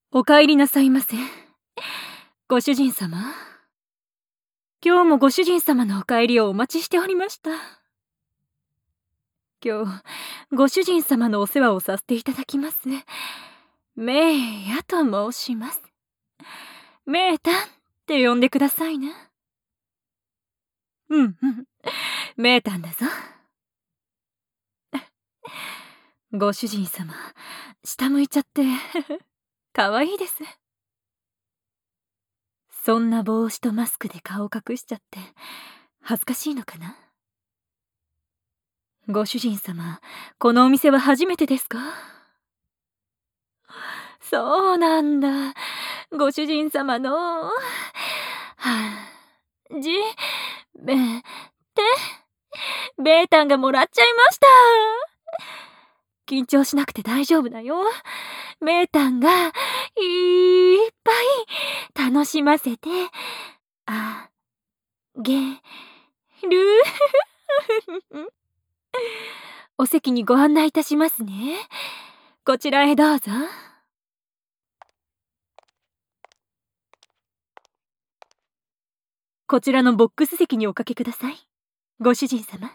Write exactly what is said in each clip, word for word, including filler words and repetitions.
お帰りなさいませ。ご主人様。今日もご主人様のお帰りをお待ちしておりました。今日、ご主人様のお世話をさせていただきます。メイヤと申します。メータンって呼んでくださいな。うんうん、メータンだぞ。ご主人様、下向いちゃってかわいいです。そんな帽子とマスクで顔隠しちゃって恥ずかしいのかな。ご主人様、このお店は初めてですか？そうなんだ。ご主人様のはじめてベータンがもらっちゃいました。緊張しなくて大丈夫だよ。メータンがいっぱい楽しませてあげる。お席にご案内いたしますね。こちらへどうぞ。こちらのボックス席におかけください。ご主人様。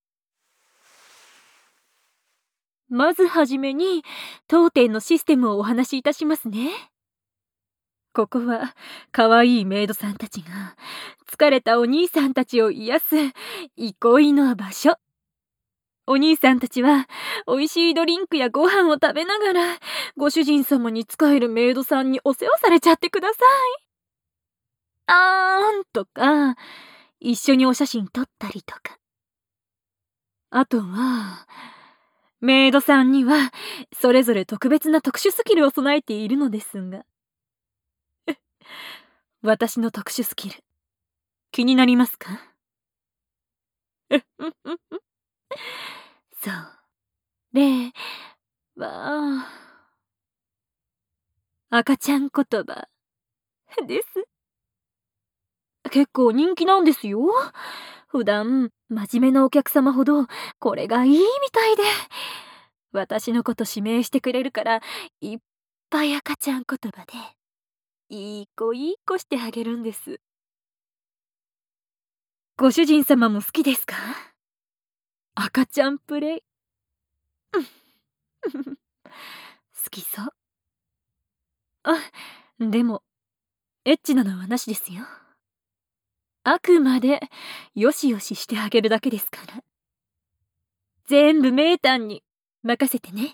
まずはじめに当店のシステムをお話しいたしますね。ここはかわいいメイドさんたちが疲れたお兄さんたちを癒す憩いの場所。お兄さんたちは美味しいドリンクやご飯を食べながらご主人様に仕えるメイドさんにお世話されちゃってください。あーんとか一緒にお写真撮ったりとか。あとはメイドさんにはそれぞれ特別な特殊スキルを備えているのですが私の特殊スキル気になりますか？そう例は赤ちゃん言葉です。結構人気なんですよ。普段真面目なお客様ほどこれがいいみたいで私のこと指名してくれるからいっぱい赤ちゃん言葉でいい子いい子してあげるんです。ご主人様も好きですか？赤ちゃんプレイ好きそう。あ、でもエッチなのはなしですよ。あくまでよしよししてあげるだけですから。全部メータンに任せてね。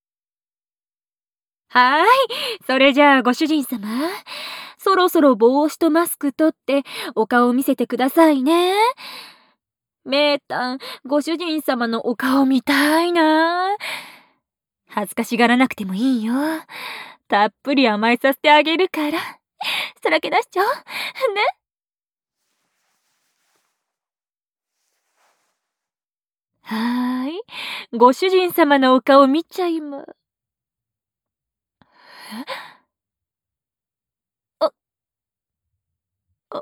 はーい、それじゃあご主人様、そろそろ帽子とマスク取ってお顔見せてくださいね。メータン、ご主人様のお顔見たいな。恥ずかしがらなくてもいいよ。たっぷり甘えさせてあげるから。さらけ出しちゃおう。ね。はーい、ご主人様のお顔見ちゃいま。あ、あ、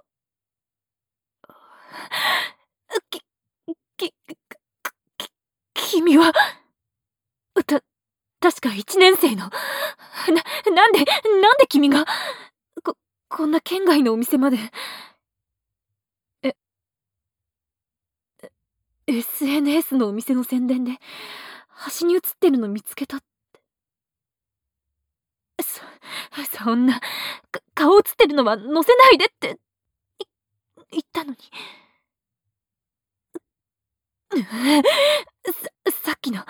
き、き、き、君は、た、確か一年生の。な、なんで、なんで君が、こ、こんな県外のお店まで。え、エスエヌエス のお店の宣伝で、端に写ってるの見つけたって。そ、そんな、か、顔写ってるのは載せないでって、い、言ったのに。さ、さっきの、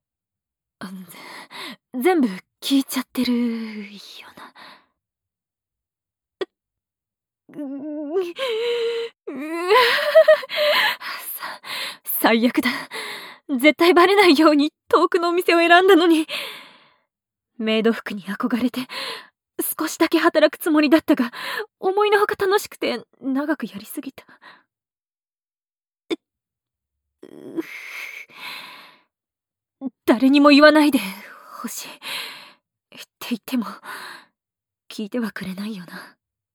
全部聞いちゃってるよな。ううさ最悪だ。絶対バレないように遠くのお店を選んだのに。メイド服に憧れて少しだけ働くつもりだったが思いのほか楽しくて長くやりすぎた。誰にも言わないでほしいって言っても聞いてはくれないよな。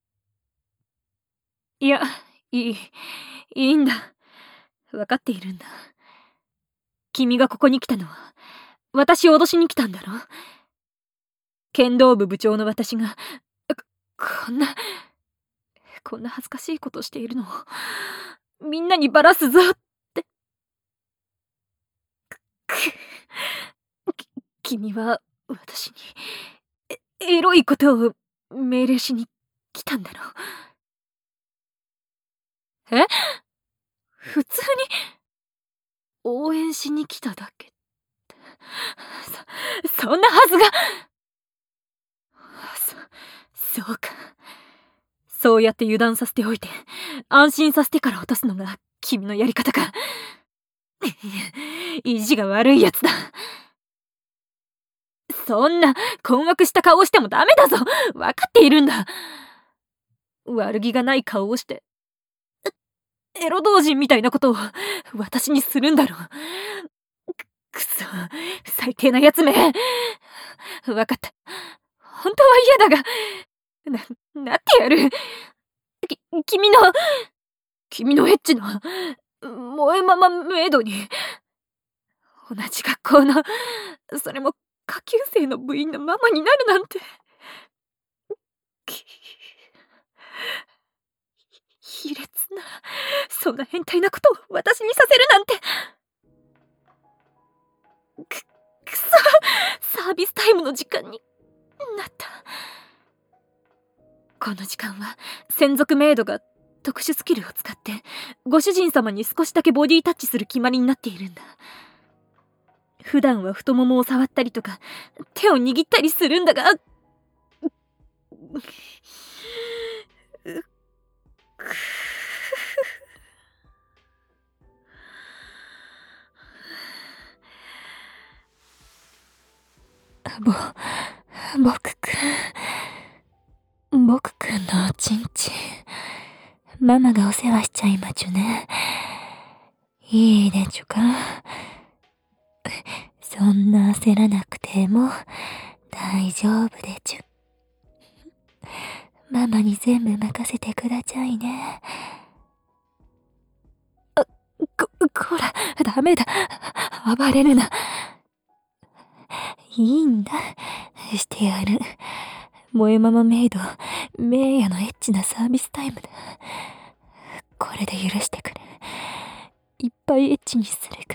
いや、いい、いいんだ。わかっているんだ。君がここに来たのは私を脅しに来たんだろ。 剣道部部長の私が、こ、こんな、こんな恥ずかしいことをしているのを、みんなにばらすぞって。く、く、き、君は私に、エ、エロいことを命令しに来たんだろう。え？普通に応援しに来ただけって。そ、そんなはずが。そ、そうか。そうやって油断させておいて、安心させてから落とすのが君のやり方か。意地が悪いやつだ。そんな困惑した顔をしてもダメだぞ。わかっているんだ。悪気がない顔をして、エロ同人みたいなことを私にするんだろう。く、くそ、最低なやつめ。わかった。本当は嫌だが、な、なってやる。き、君の、君のエッチな、萌えママメイドに、同じ学校の、それも下級生の部員のママになるなんて。卑劣な、そんな変態なことを私にさせるなんて。く、くそ、サービスタイムの時間になった。この時間は専属メイドが特殊スキルを使ってご主人様に少しだけボディタッチする決まりになっているんだ。普段は太ももを触ったりとか手を握ったりするんだが、ぼ、僕くん、僕くんのおちんちん、ママがお世話しちゃいまちゅね。いいでちゅか。そんな焦らなくても大丈夫でちゅ。ママに全部任せてくだちゃいね。あ、こ、こら、ダメだ。暴れるな。いいんだ。してやる。萌えママメイド、メイヤのエッチなサービスタイムだ。これで許してくれ。いっぱいエッチにするから。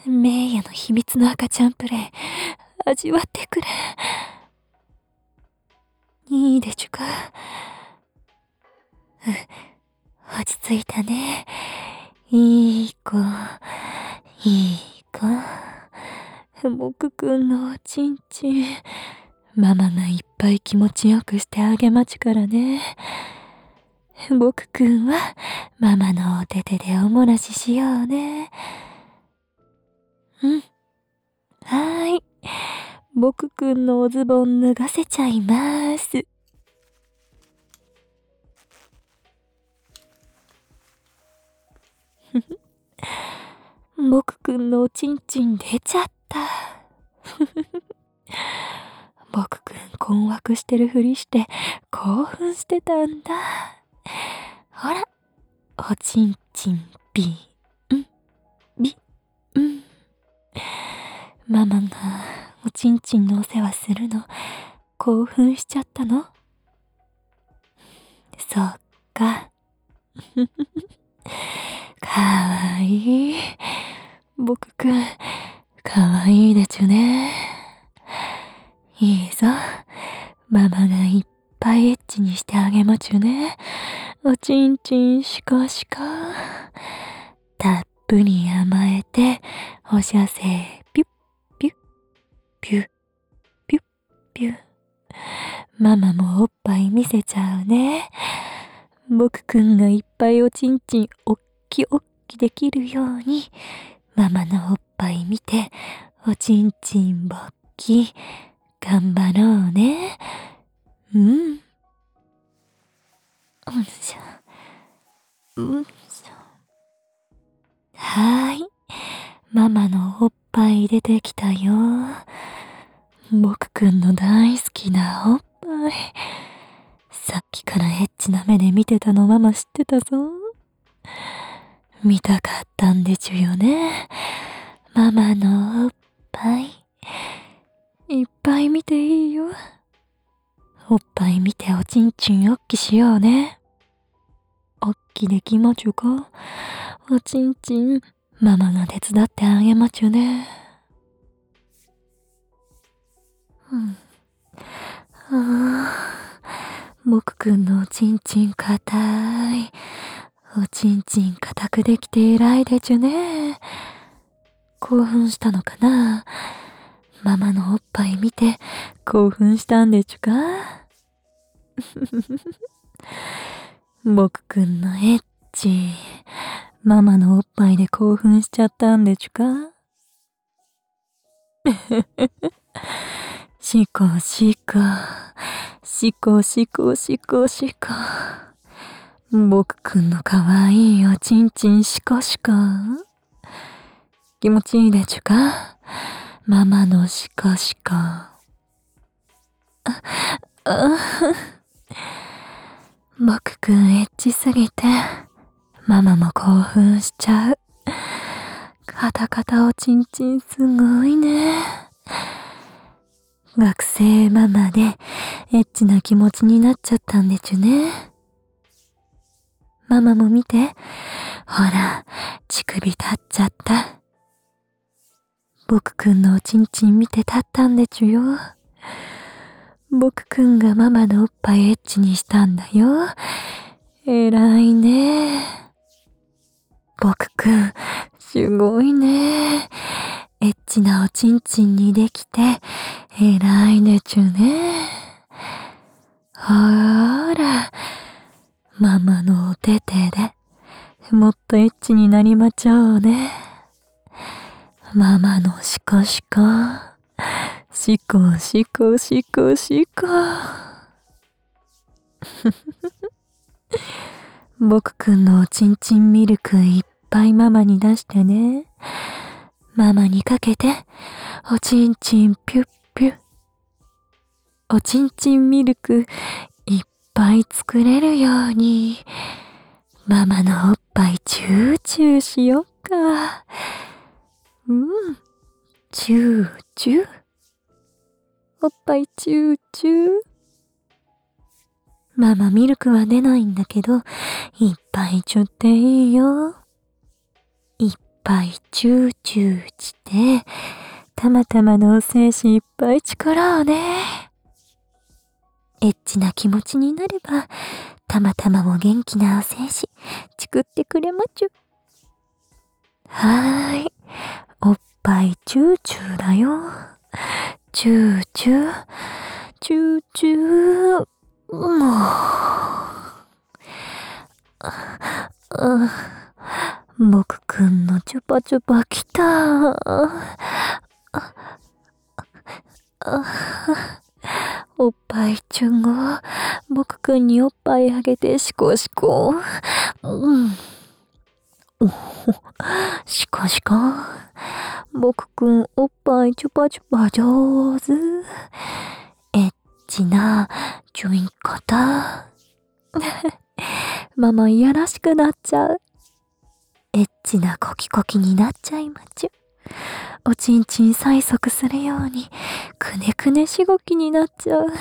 メイヤの秘密の赤ちゃんプレイ、味わってくれ。いいでちゅか。うん、落ち着いたね。いい子、いい子。僕くんのおちんちん、ママがいっぱい気持ちよくしてあげまちからね。僕くんはママのお手手でおもらししようね。うん。はーい。僕くんのおズボン脱がせちゃいます。僕くんのおちんちん出ちゃった。僕くん困惑してるふりして興奮してたんだ。ほら、おちんちんビーンビーン。ママがおちんちんのお世話するの興奮しちゃったの？そっか。かわいい。僕くんかわいいでちゅね。いいぞ。ママがいっぱいエッチにしてあげまちゅね。おちんちんしかしか。たっぷり甘えて、おしゃせピュッピュッピュッピュッピュッ。ママもおっぱい見せちゃうね。僕くんがいっぱいおちんちんおっきおっきできるように、ママのおっぱい見て、おちんちんぼっき、頑張ろうね。うん。うんしょ。うんしょ。はーい。ママのおっぱい出てきたよ。僕くんの大好きなおっぱい。さっきからエッチな目で見てたのママ知ってたぞ。見たかったんでちゅよね。ママのおっぱい。いっぱい見ていいよ。おっぱい見ておちんちんおっきしようね。おっきできまちゅか。おちんちん、ママが手伝ってあげまちゅね。うん。ああ、僕くんのおちんちんかたい。おちんちん硬くできて偉いでちゅね。興奮したのかな。ママのおっぱい見て興奮したんでちゅか。僕くんのエッチ、ママのおっぱいで興奮しちゃったんでちゅか。しこしこ、しこしこしこしこ。僕くんのかわいいおちんちんしこしこ。気持ちいいでちゅか。ママのしこしこ。あ、あ、僕くんエッチすぎて、ママも興奮しちゃう。カタカタおちんちんすごいね。学生ママでエッチな気持ちになっちゃったんでちゅね。ママも見て。ほら、乳首立っちゃった。僕くんのおちんちん見て立ったんでちゅよ。僕くんがママのおっぱいエッチにしたんだよ。えらいね。僕くん、すごいね。エッチなおちんちんにできて、えらいでちゅね。ほーら、ママのお手手で、もっとエッチになりまちょうね。ママのシコシコ、シコシコシコシコ。僕くんのおちんちんミルクいっぱいママに出してね。ママにかけて、おちんちんピュッピュッ。おちんちんミルクいっぱい作れるように、ママのおっぱいチューチューしよっか。うん、チューチュー。おっぱいチューチュー。ママミルクは出ないんだけど、いっぱいちょっていいよ。いっぱいチューチューして、たまたまのお精子いっぱい作ろうね。エッチな気持ちになれば、たまたまも元気なお精子作ってくれまちゅ。はーい。おっぱいチューチューだよ。チューチュー、チューチュー。もう。僕くんのチュパチュパ来た。おっぱいチュンゴ、僕くんにおっぱいあげてシコシコ。うん。おシコシコ。僕くんおっぱいチュパチュパ上手。エッチなチュイン方。ママいやらしくなっちゃう。エッチなコキコキになっちゃいまちゅ。おちんちん催促するように、くねくねしごきになっちゃう。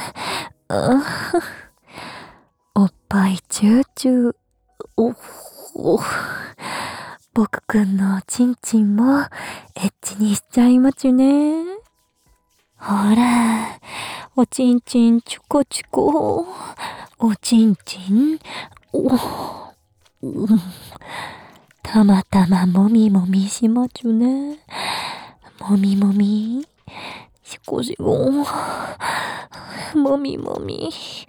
おっぱいチューチュー。おお僕くんのおちんちんもエッチにしちゃいまちゅね。ほら、おちんちんチュコチュコ。おちんちん、お、うん、たまたまもみもみしまちゅね。もみもみ、しこしこ、もみもみ、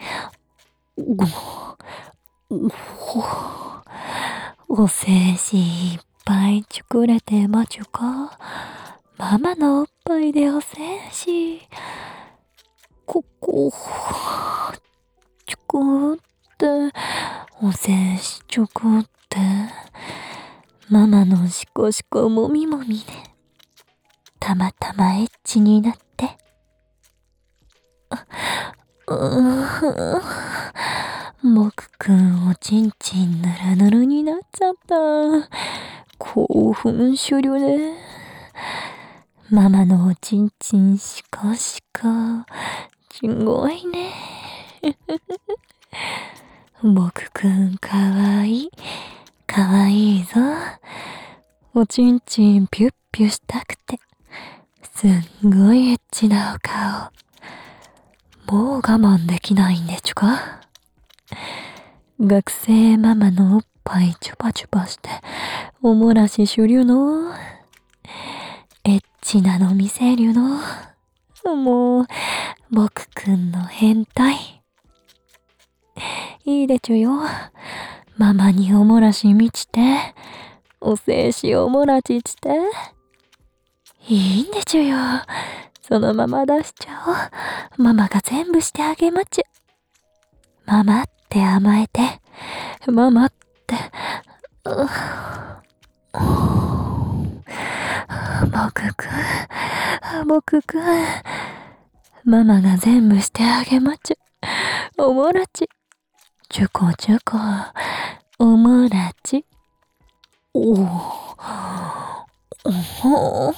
お、お精子いっぱい作れてまちゅか。ママのおっぱいでお精子、ここ、ちょこって、お精子ちょこって、ママのしこしこもみもみで、たまたまエッチになって。うーん、僕くんおちんちんぬるぬるになっちゃった。興奮しゅりゅね。 ママのおちんちんしこしこ。すごいね。僕くんかわいい。かわいいぞ。おちんちんピュッピュしたくて。すんごいエッチなお顔。もう我慢できないんでちゅか。学生ママのおっぱいチュパチュパして、おもらししゅりゅの。エッチなの見せりゅの。もう、僕くんの変態。いいでちゅよ。ママにおもらしみちて、お精子おもらちして。いいんでちゅよ。そのまま出しちゃおう。ママが全部してあげまちゅ。ママって甘えて。ママって。う僕くん。僕くん。ママが全部してあげまちゅ。おもらち。ちゅこちゅこ。おもらち。おお。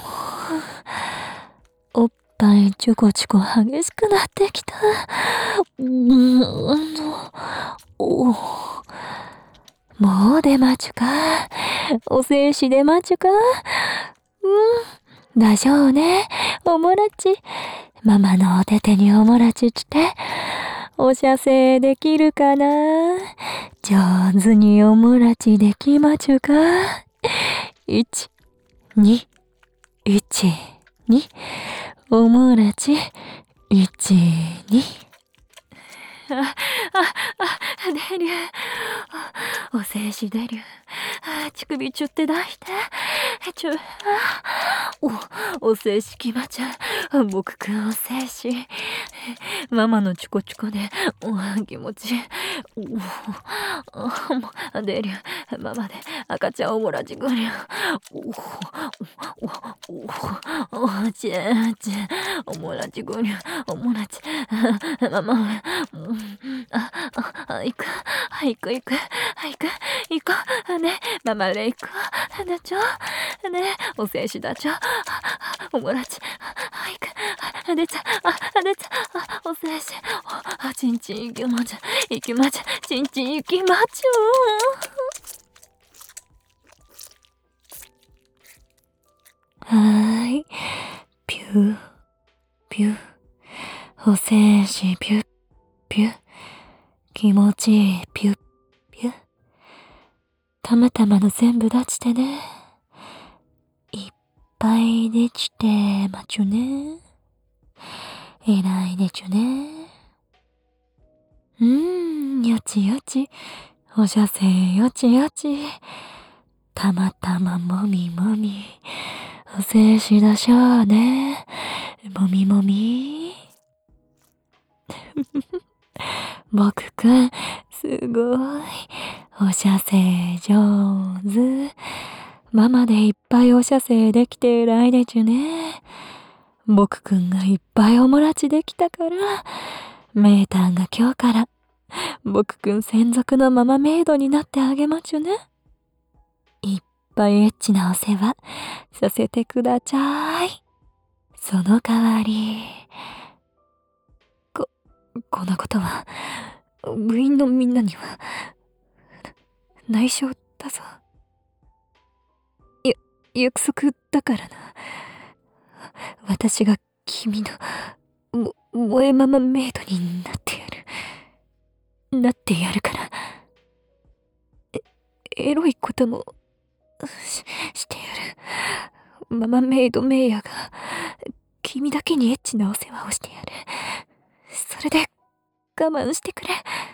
おっぱいちょこちょこ激しくなってきた。うん、おもう出まちゅか。お精子出まちゅか。うん、だしょうね。おもらち。ママのお手手におもらちして。お射精できるかな。上手におもらちできまちゅか。いち、に、いち、に、おもらち、いち、に。あ、あ、あ、出る。お精子出る。乳首ちゅって出して。ちゅ、お、お精子きまちゃう。僕くんお精子。ママのチュコチュコで、お、気持ちいい。お、出る。ママで赤ちゃんおもらちぐりゃ。お、お、お、お、ちぇちぇ、おもらちぐりゃ。おもらち。ママ、あ、あ、行く。行く行く。行く。行こう。ね。ママで行く。だちょ。ね。お精子だちょ。おもらち。行く。出ちゃ。あ、出ちゃ。お精子。あ、ちんちん行きまちゃ。行きまちゃ。ちんちん行きまちゃ。はーい。ピュー。ピュー。お精子ピュッ。ピュッ。気持ちいい。ピュッ。ピュッ。たまたまの全部出してね。いっぱいでちてまちゅね。えらいでちゅね。うーん、よちよち。お射精よちよち。たまたまもみもみ。お精子だしょうね。もみもみ。僕くん、すごい。お射精上手。ママでいっぱいお射精できて偉いでちゅね。僕くんがいっぱいおもらちできたから、メーターが今日から、僕くん専属のママメイドになってあげまちゅね。いっぱいエッチなお世話させてくだちゃい。その代わり、こ、こんなことは、部員のみんなには、内緒だぞ。や、約束だからな。私が君の、も、萌えママメイドになってやる。なってやるから。え、エロいことも、し、してやる。ママメイドメイヤが、君だけにエッチなお世話をしてやる。それで、我慢してくれ。